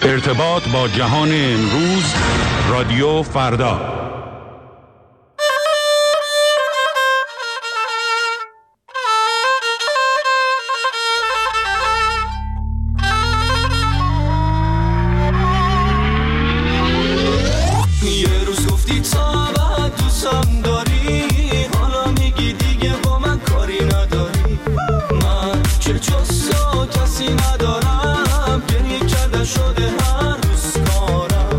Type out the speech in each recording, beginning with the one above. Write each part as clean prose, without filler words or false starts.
ارتباط با جهان امروز، رادیو فردا. یه روز گفتی تا بعد دوستم داری، حالا میگی دیگه با من کاری نداری. من که جز تو کسی ندارم، گریه کردن شده هر روز کارم.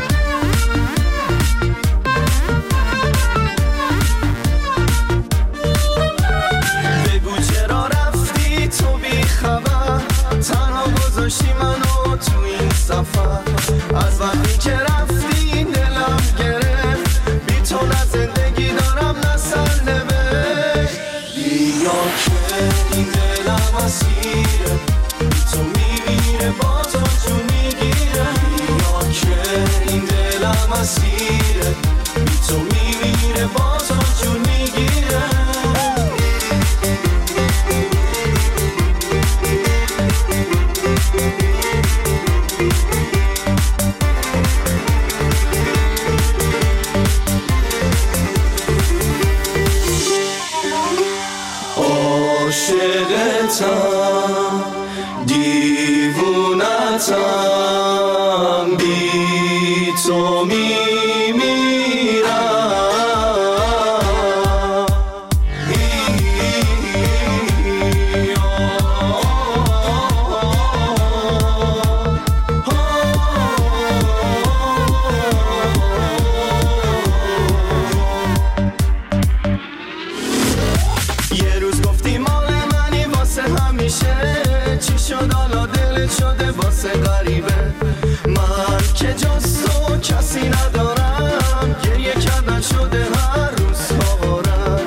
بگو چرا رفتی تو بی خبر، تنها گذاشتی منو تو این سفر. از وقتی که رفتی دلم گرفت، بی تو نه زندگی دارم نه سرنوشت. بیا که این دلم اسیره، بی تو میمیره با تو جون میگیره. بیا که این دلم اسیره، بی تو میمیره با تو جون میگیره. عاشقتم، دیوونتم، بی تو میمیرم. یه روز گفتی مال منی واسه همیشه، چی شد حالا دلت شده واسه غریبه. من که جز تو کسی ندارم، گریه کردن شده هر روز کارم.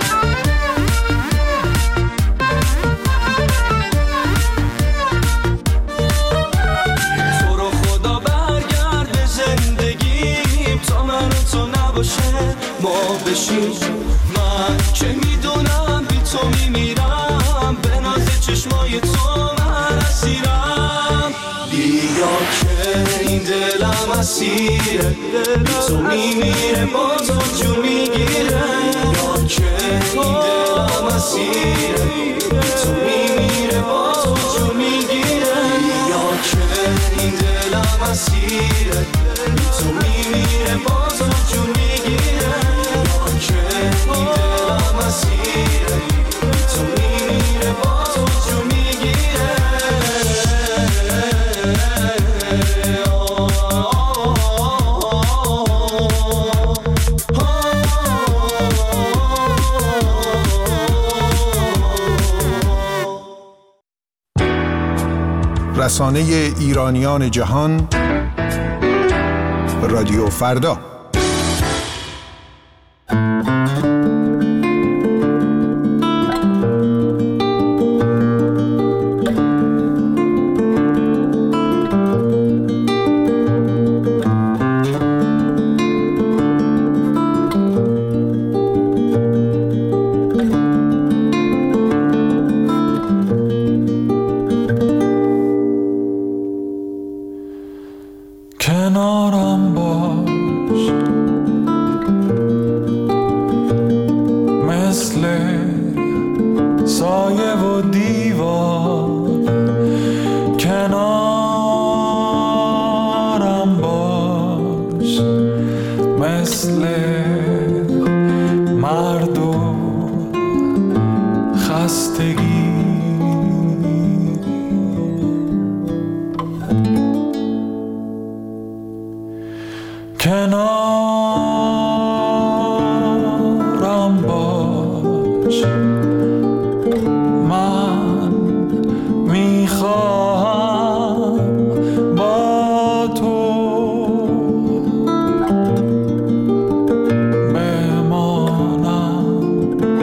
تو رو خدا برگرد به زندگیم، تا من و تو نباشه ما بشیم. من که میدونم بی تو میمیرم، به ناز چشمای تو من اسیرم. بیا که این دلم اسیره، بی تو میمیره با تو جون میگیره. بیا که این دلم اسیره، بی تو میمیره با تو جون میگیره. بیا که این دلم اسیره، بی تو میمیره با تو جون میگیره. بیا که این دلم اسیره، بی تو میمیره با تو جون میگیره. رسانه ایرانیان جهان، رادیو فردا. کنارم باش، مثل سایه و دیوار. کنارم باش، مثل مرد و خستگی. کنارم باش، من میخواهم با تو بمانم،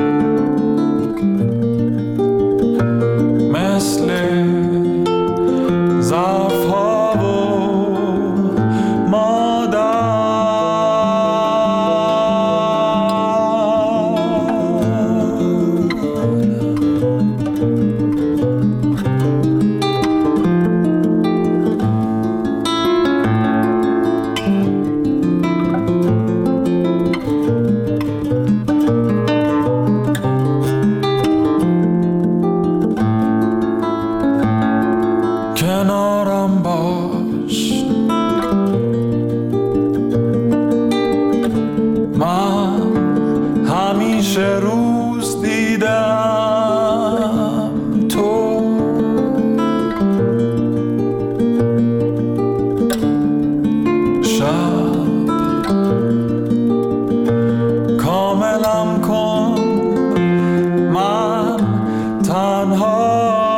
مثل ظرف‌ها و مادر. کنارم باش. من همیشه روز دیدم تو شب کاملم کن من تنها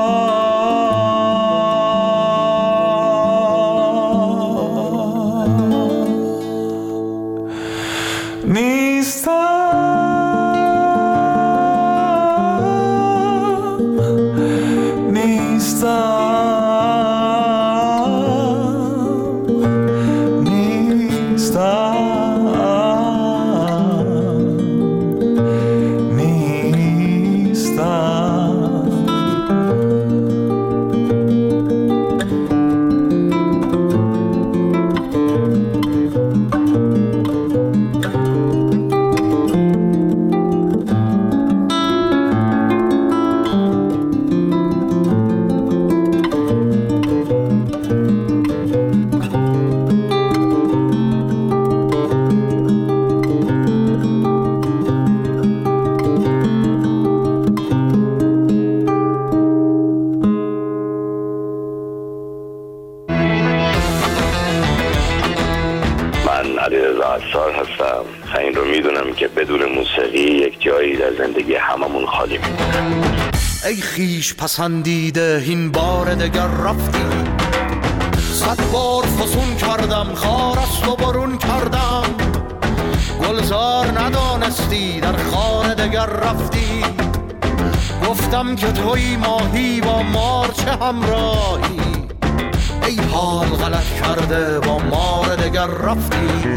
هستم. این رو میدونم که بدون موسیقی یک جایی در زندگی هممون خالی میمونه. ای خیش پسندیده این بار دگر رفتی، 100 بار فسون کردم خار است و برون کردم، گلزار ندانستی در خانه دگر رفتی، گفتم که توی ماهی با مار چه همراهی، ای حال غلط کرده با مار دگر رفتی.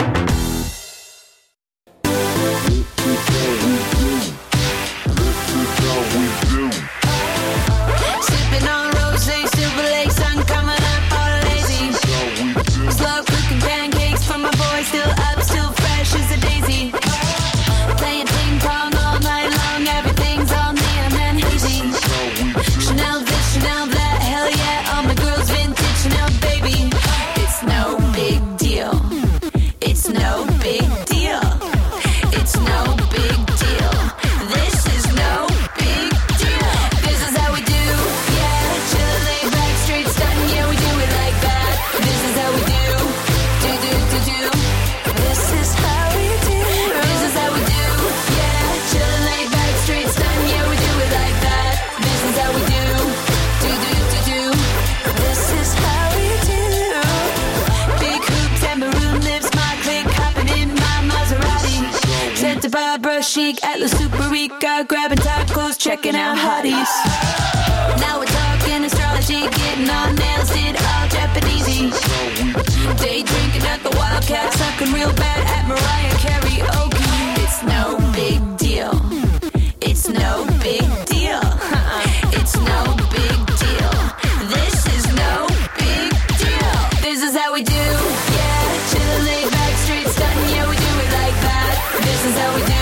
Chic at La Superica, grabbing tacos, checking out hotties. Now we're talking astrology, getting on nails, did all Japanesey. Day drinking at the Wildcat, sucking real bad at Mariah karaoke. It's no big deal. It's no big deal. It's no big deal. This is no big deal. This is how we do. Yeah, chillin', laid back, straight stuntin'. Yeah, we do it like that. This is how we do.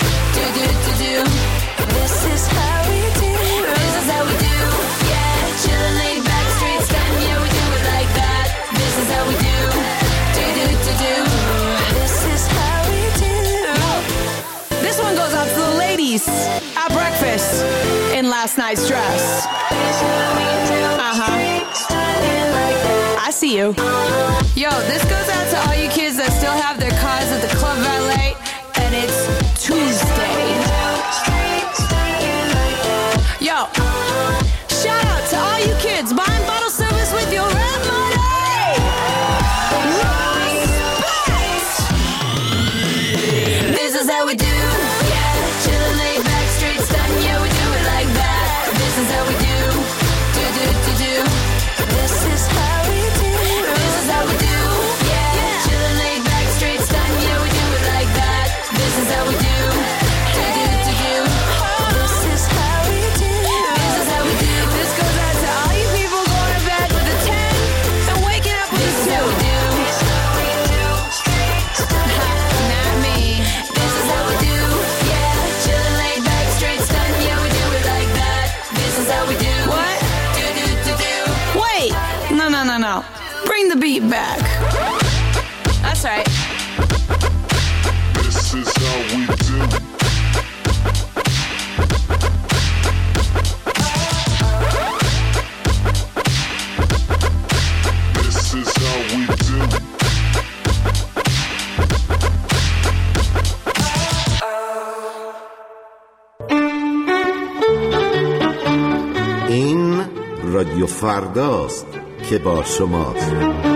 This is how we do. This is how we do. Yeah, chillin', laid back, straight stuntin'. Yeah, we do it like that. This is how we do. This is how we do. This one goes out to the ladies at breakfast in last night's dress. I see you. Yo, this goes out to all you kids that still have their cars at the Club Valet, and it's Tuesday. Yo, shout out to all you kids buying bottle service with your rent money. Respect. This is how we do. Yeah, chillin', laid back, straight stuntin'. Yeah, we do it like that. This is how we do. This is how we do. This is how we do. Yeah, chillin', laid back, straight stuntin'. Yeah, we do it like that. This is how we do. Wait, no. Bring the beat back. That's right. This is how we do. This is how we do. این رادیو فرداست که با شماست.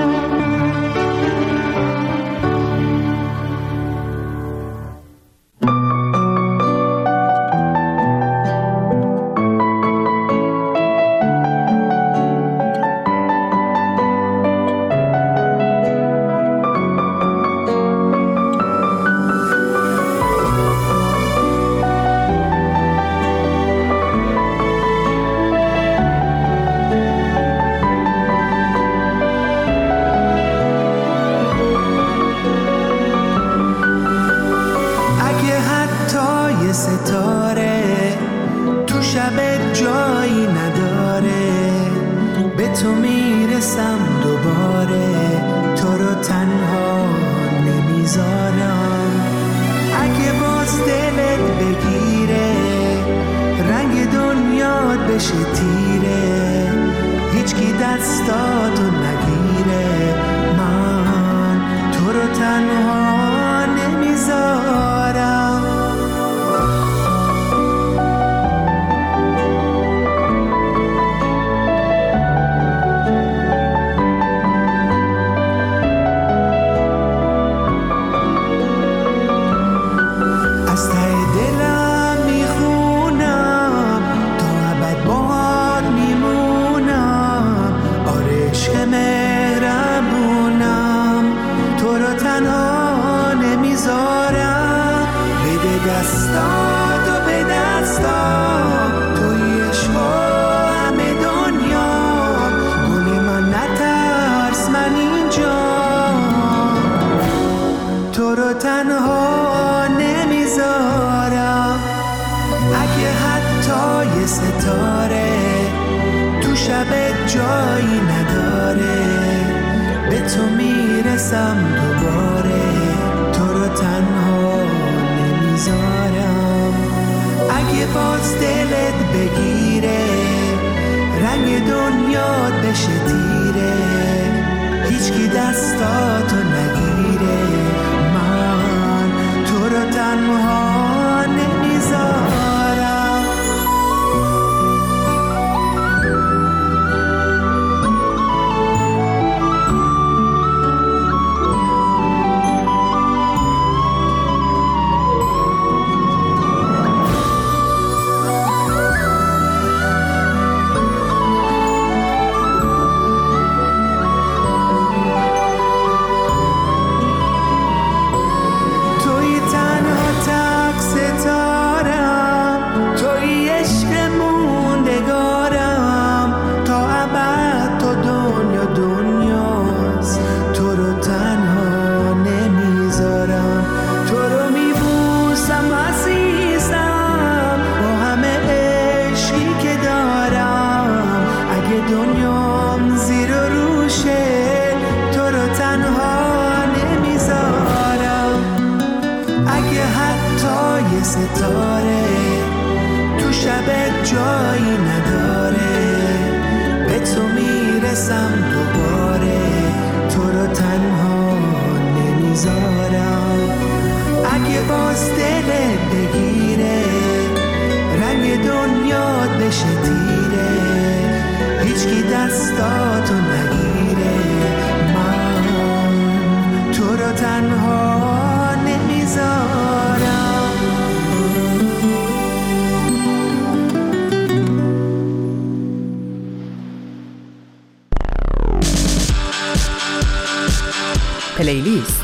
پلیلیست.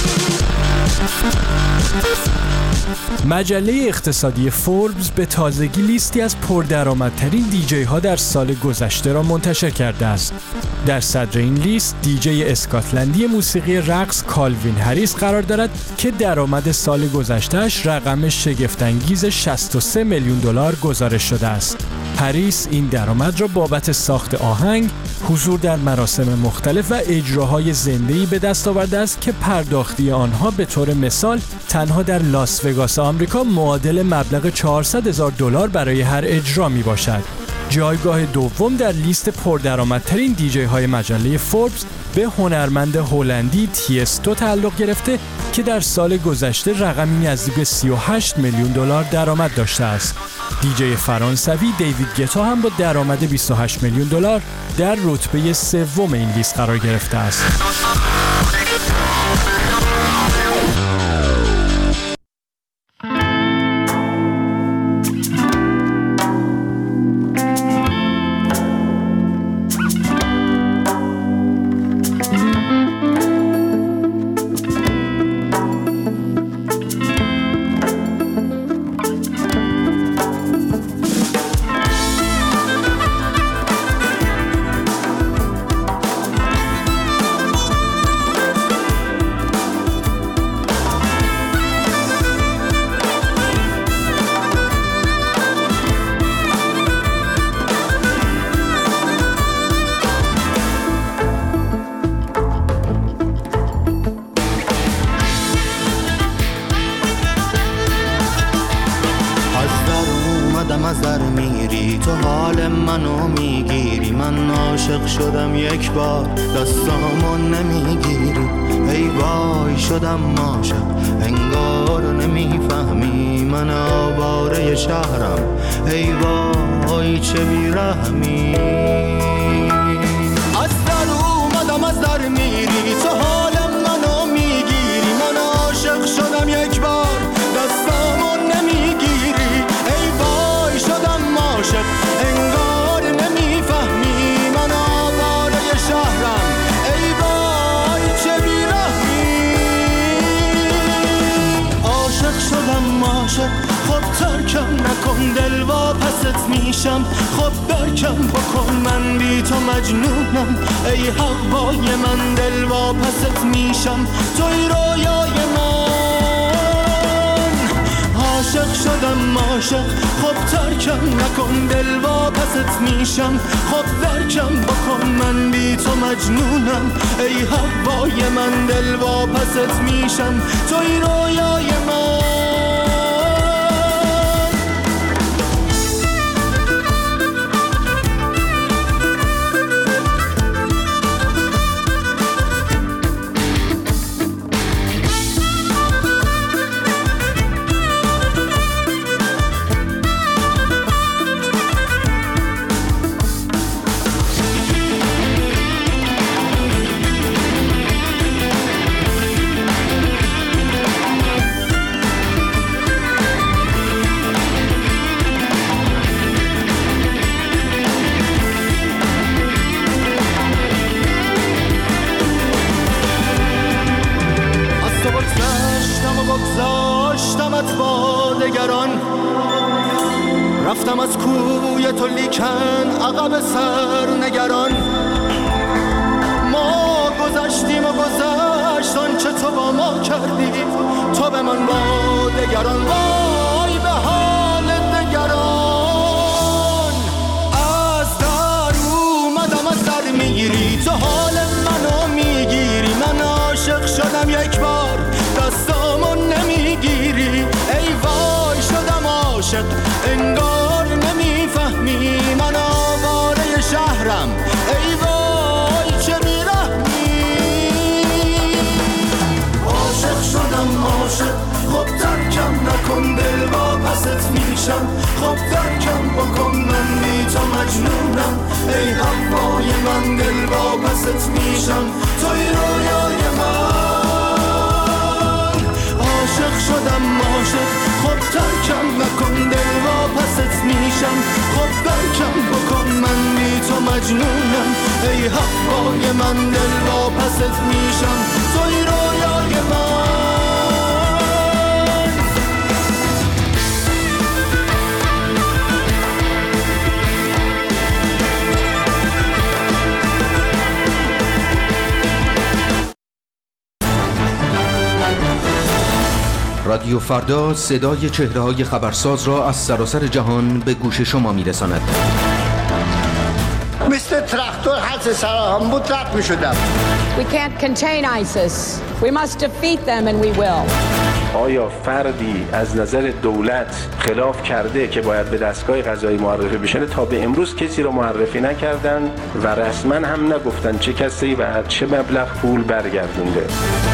مجله اقتصادی فوربس به تازگی لیستی از پردرآمدترین دیجی ها در سال گذشته را منتشر کرده است. در صدر این لیست دیجی اسکاتلندی موسیقی رقص کالوین هریس قرار دارد که درآمد سال گذشته‌اش رقم شگفت‌انگیز 63 میلیون دلار گزارش شده است. هریس این درآمد را بابت ساخت آهنگ حضور در مراسم مختلف و اجراهای زنده‌ای به دست آورده است که پرداختی آنها به طور مثال تنها در لاس وگاس آمریکا معادل مبلغ $400,000 برای هر اجرا می باشد. جایگاه دوم در لیست پردرآمدترین دیجی های مجله فوربس به هنرمند هلندی تیستو تعلق گرفته که در سال گذشته رقمی نزدیک به $38 میلیون درآمد داشته است. دیجی فرانسوی دیوید گتا هم با درآمد $28 میلیون در رتبه سوم این لیست قرار گرفته است. از در میری تو حال منو میگیری، من عاشق شدم یک بار دستامو نمیگیری، ای وای شدم عاشق انگار نمیفهمی، من آواره شهرم ای وای چه بیرحمی. از در اومدم از در میری تو حال منو میگیری، من عاشق شدم یک بار دستامو نمیگیری، ای وای شدم عاشق انگار نمیفهمی، من آواره شهرم ای وای چه بیرحمی. عاشق شدم عاشق خب ترکم نکن دل واپست میشم، خب درکم بکن من بی تو مجنونم، ای هوای من دل واپست میشم توی رویای من. عاشق شدم عاشق خب ترکم نکن دل واپست میشم، خب درکم بکن من بی تو مجنونم، ای هوای من دل واپست میشم توی رویای من. رفتم از کوی تو لیکن عقب سر نگران، ما گذشتیم و گذشت آنچه تو با ما کردی، تو به من با دگران، وای به حال دگران. از در اومدم از در میگیری تو حال منو میگیری، من عاشق شدم یک بار دستامو نمیگیری، ای وای شدم عاشق انگار نمیفهمی، من آواره شهرم ای وای چه بیرحمی. عاشق شدم عاشق خب ترکم نکن دل واپست میشم، خب درکم بکن من بی تو مجنونم، ای هوای من دل واپست میشم توی رویای من. عاشق شدم عاشق خب ترکم نکن دل واپست میشم، خب درکم بکن من بی تو مجنونم، ای هوای من دل واپست میشم توی رویای من. رادیو فردا صدای چهره‌های خبرساز را از سراسر جهان به گوش شما می‌رساند. مثل تراکتور حد سراهم بود رد می شدم. We can't contain ISIS. We must defeat them and we will. آیا فردی از نظر دولت خلاف کرده که باید به دستگاه قضایی معرفی بشه؟ تا به امروز کسی رو معرفی نکردن و رسما هم نگفتن چه کسی و چه مبلغ پول برگردونده.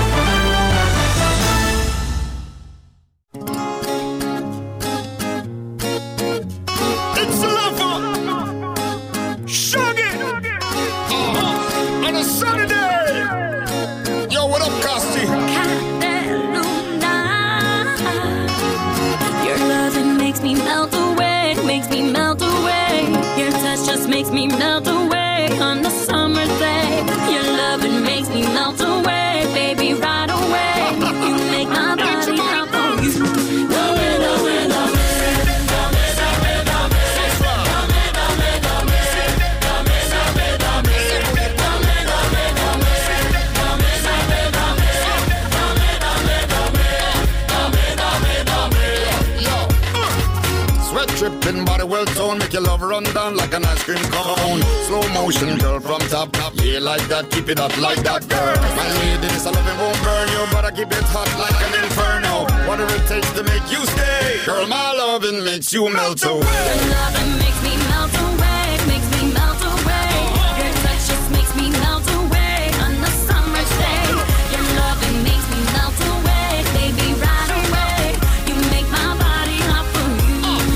Makes me melt away on the summer day. Your loving makes me melt away, baby, right away. You make my body hop on you. Dame, dame, dame. Dame, dame, dame. Dame, dame, dame. Dame, dame, dame. Dame, dame, dame. Dame, dame, dame. Dame, dame, dame. Yo. Sweat dripping, body well toned, make your love run down like an ice cream cone. Slow motion, girl, from top, yeah, like that, keep it up like that, girl. My lady, this I love it won't burn you, but I keep it hot like an inferno. Whatever it takes to make you stay, girl, my loving makes you melt away. Your loving makes me melt away, makes me melt away. Your touch just makes me melt away on the summer day. Your loving makes me melt away, baby, right away. You make my body hot for you.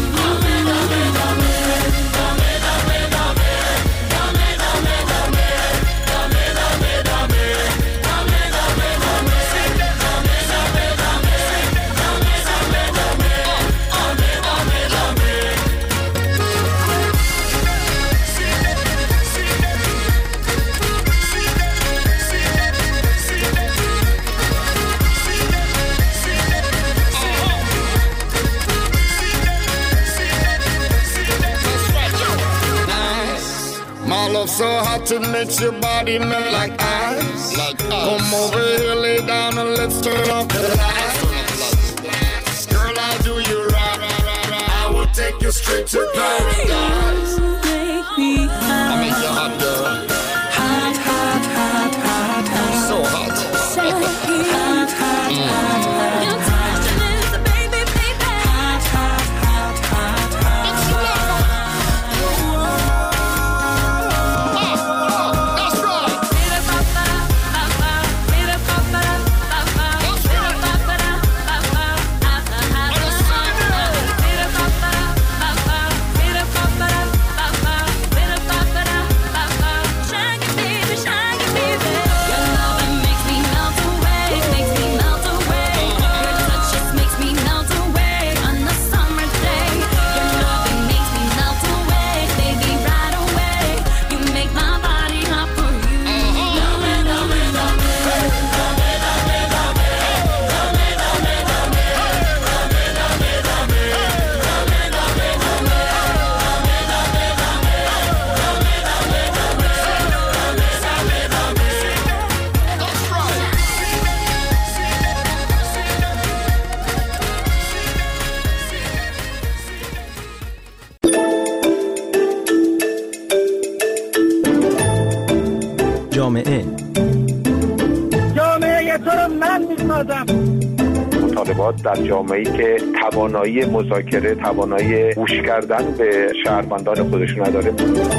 My love so hot it makes your body melt like ice. Come over here, lay down and let's turn off the lights. Girl, I'll do you right. I will take you straight to paradise. I'll make you hot, girl. Hot, hot, hot, hot, hot. So hot. So hot, hot, hot. Your touch is the baby, baby. Hot, hot, hot, hot, hot. That's right. جامعه تو رو من میسازم. مطالبات در جامعه‌ای که توانایی مذاکره، توانایی گوش کردن به شهروندان خودش نداره.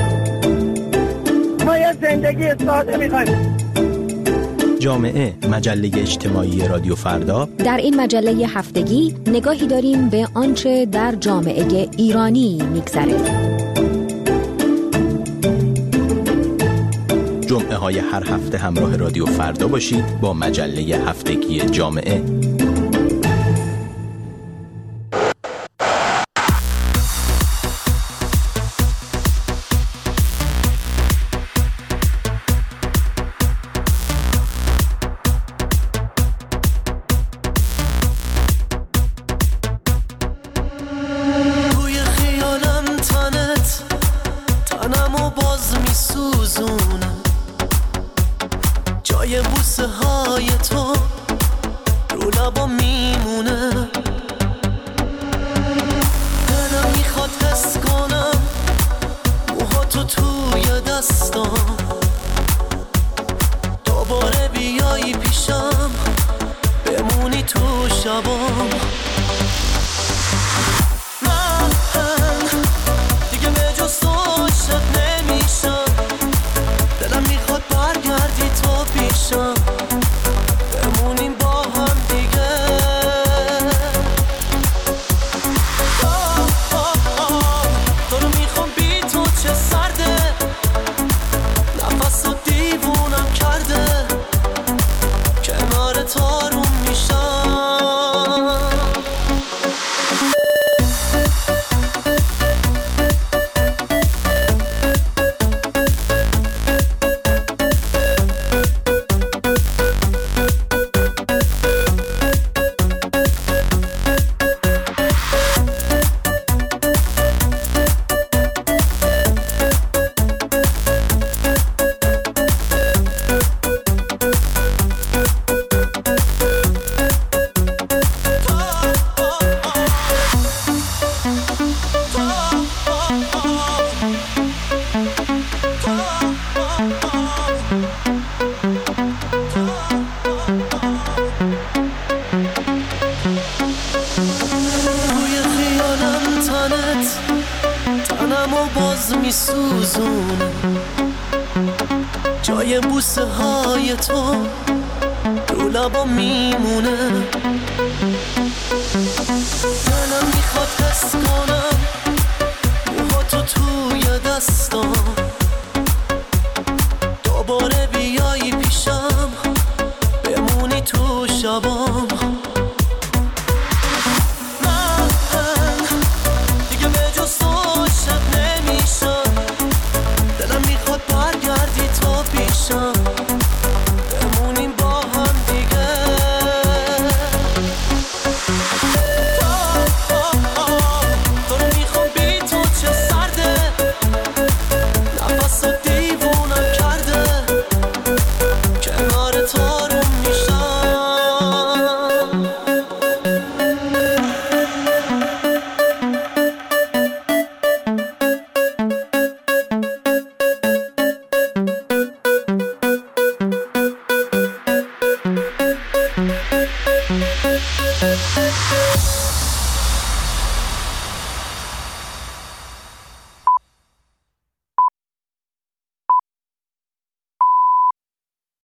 ما یه زندگی ساده می‌خوایم. جامعه، مجله اجتماعی رادیو فردا. در این مجله هفتگی نگاهی داریم به آنچه در جامعه ایرانی می‌گذره. جمعه های هر هفته همراه رادیو فردا باشید با مجله هفتگی جامعه. توی دستام، دوباره بیایی پیشم بمونی تو شبام. من دیگه به جز تو عاشق نمیشم، دلم میخواد برگردی تو پیشم بمونیم با هم دیگه. تو رو میخوام بی تو چه سرده، نفس رو دیوونم کرده، کنار تو آروم میشم. تنمو باز میسوزونه، جای بوسه های تو رو لبا میمونه. دلم میخواد حس کنم موهاتو توی دستام، دوباره بیایی پیشم بمونی تو شبام. بمونیم با هم دیگه. تو رو میخوام بی تو چه سرده، نفس رو دیوونم کرده، کنار تو آروم میشم.